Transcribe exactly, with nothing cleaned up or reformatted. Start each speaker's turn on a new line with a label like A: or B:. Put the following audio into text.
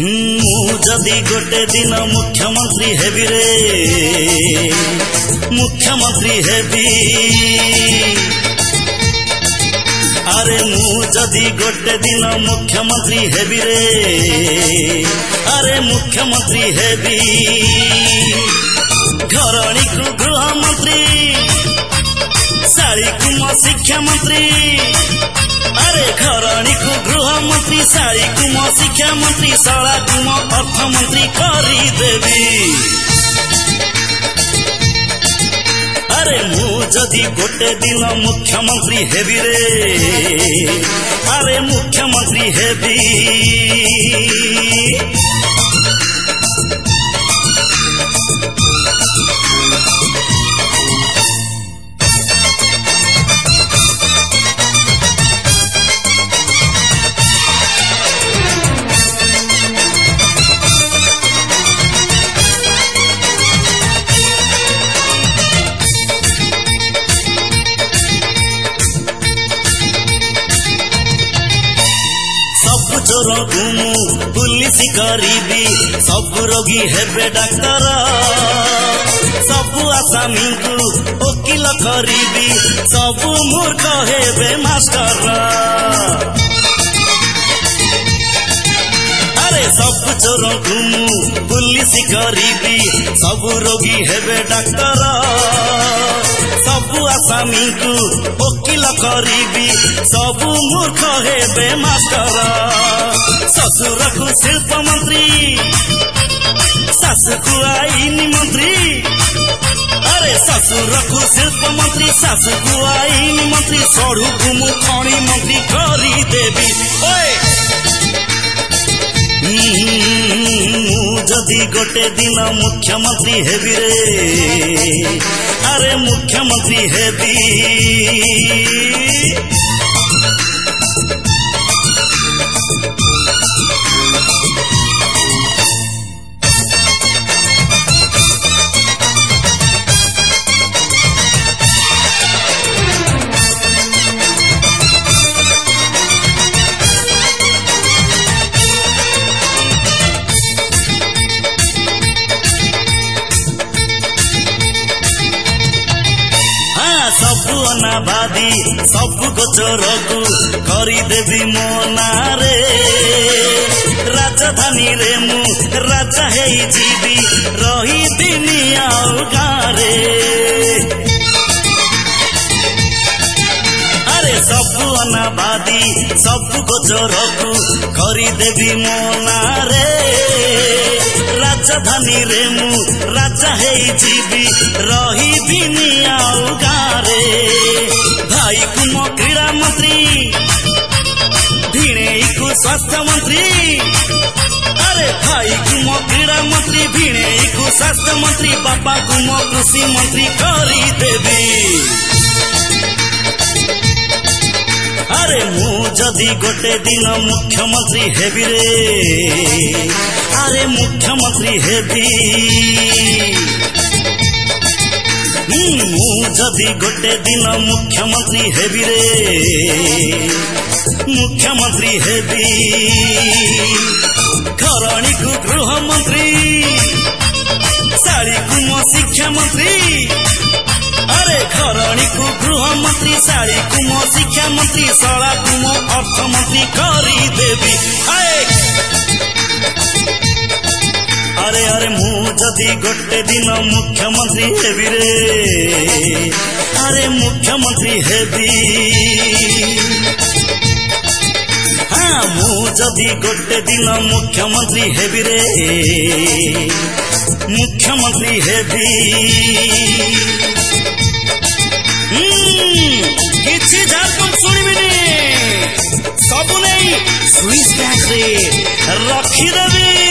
A: ମୁଁ ଯଦି ଗୋଟେ ଦିନ ମୁଖ୍ୟମନ୍ତ୍ରୀ ହେବି ରେ ମୁଖ୍ୟମନ୍ତ୍ରୀ ହେବି ଆରେ ମୁଁ ଯଦି ଗୋଟେ ଦିନ ମୁଖ୍ୟମନ୍ତ୍ରୀ ହେବି ରେ ଆରେ ମୁଖ୍ୟମନ୍ତ୍ରୀ ହେବି ଘରଣୀକୁ ଗୃହମନ୍ତ୍ରୀ ଶାଳୀକୁ ମୋ ଶିକ୍ଷାମନ୍ତ୍ରୀ अरे घरणी को गृह मंत्री शाड़ी को मो शिक्षा मंत्री शाला को मो अर्थ मंत्री करी देवी अरे मु जदि गोटे दिन मुख्यमंत्री हेबी रे अरे मुख्यमंत्री हेबी पुलिस करीबी सब रोगी हेबे डाक्तर सब आसामी को वकील करीबी सब मूर्ख हेबे मास्टर अरे सब चोर घुमू पुलिस करीबी सब रोगी हेबे डाक्तर सब आसामी को वकील करीबी सब मूर्ख हेबे मास्टर ससुर को शिल्प मंत्री सासु को आईन मंत्री अरे ससुर को शिल्प मंत्री सासु को आईन मंत्री सड़ू को मु खणी मंत्री करी देवी जदि गोटे दिन मुख्यमंत्री हेबी रे अरे मुख्यमंत्री हेबी अनाबादी सब गोचर को करी देवी मो नारे राजधानी रे मु राजा है जीवी रही दिनी आउ गारे अरे सब अनाबादी सब गोचर को करी देवी मो नारे राजधानी रे मु राजा है जीवी रही दिनी आउ गारे भाई को मो क्रीड़ा मंत्री भिणे को स्वास्थ्य मंत्री अरे भाई को मो क्रीड़ा मंत्री भिणे को स्वास्थ्य मंत्री बापा को मो कृषि मंत्री करी देवी अरे मु जदि गोटे दिन मुख्यमंत्री हेबी रे अरे मुख्यमंत्री हेबी मु जदि गोटे दिन मुख्यमंत्री हेबी रे मुख्यमंत्री हेबी घरणी को गृह मंत्री शाड़ी को मो शिक्षा मंत्री अरे घरणी को गृह मंत्री शाड़ी को मो शिक्षा मंत्री शाला को मो अर्थ मंत्री करी देवी अरे अरे मु जदि गोटे दिन मुख्यमंत्री हेबी रे अरे मुख्यमंत्री हेबी हाँ मु जदि गोटे दिन मुख्यमंत्री हेबी रे मुख्यमंत्री हेबी किछि झारखंड शुणिबिनी सबु नहीं स्विस बैंक रे रखी देवी।